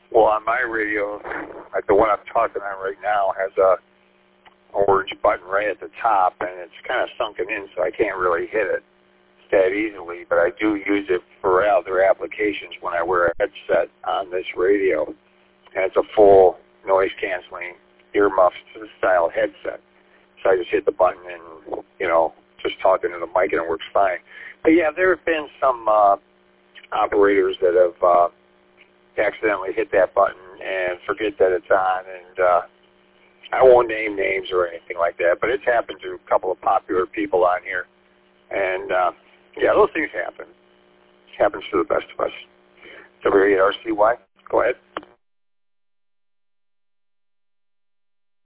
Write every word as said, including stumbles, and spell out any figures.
Well, on my radio, like the one I'm talking on right now, has a orange button right at the top, and it's kind of sunken in, so I can't really hit it that easily. But I do use it for other applications when I wear a headset on this radio, and it's a full noise-canceling earmuff-style headset. So I just hit the button and, you know, just talking to the mic, and it works fine. But, yeah, there have been some uh, operators that have uh, accidentally hit that button and forget that it's on, and uh, I won't name names or anything like that, but it's happened to a couple of popular people on here. And, uh, yeah, those things happen. It happens to the best of us. So we're at R C Y. Go ahead.